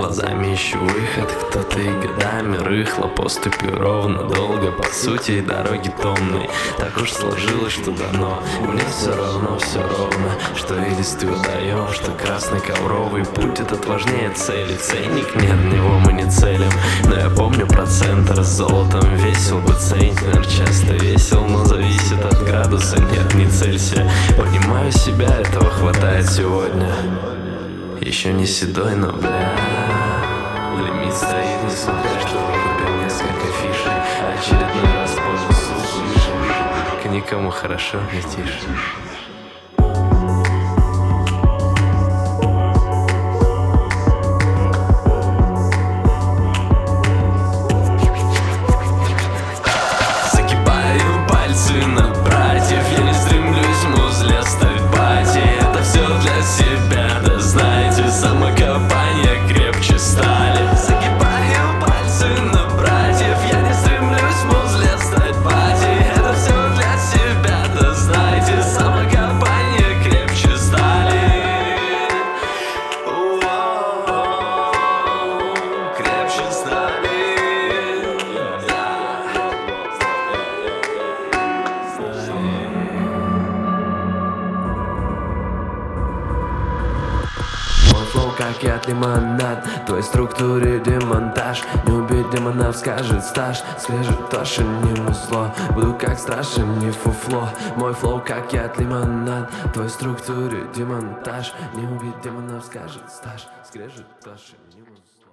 глазами ищу выход. Кто-то и годами рыхло, поступью ровно, долго, по сути, дороги томные. Так уж сложилось, что дано, мне все равно, все ровно. Что единстве удаем, что красный ковровый путь этот важнее цели. Ценник нет, в него мы не целим. Но я помню про центр с золотом. Весел бы центнер, часто весел, но зависит от градуса. Нет, не целься. Понимаю себя, этого хватает сегодня. Еще не седой, но лимит стоит, несмотря что выкупил несколько фишек. Очередной раз позже суд, к никому хорошо не тише. Самокопание крепче стали. Загибаю пальцы на братьев. Я не стремлюсь в музле стать пати. Это все для себя, да знайте. Самокопание крепче стали. Крепче стали. Флоу, как яд, лимонад, твоей структуре демонтаж. Не убить демонов, скажет стаж. Скрежет тоже не музло. Буду как страшен, не фуфло. Мой флоу, как яд, лимонад, твоей структуре демонтаж. Не убить демонов, скажет стаж. Скрежет тоже не музло.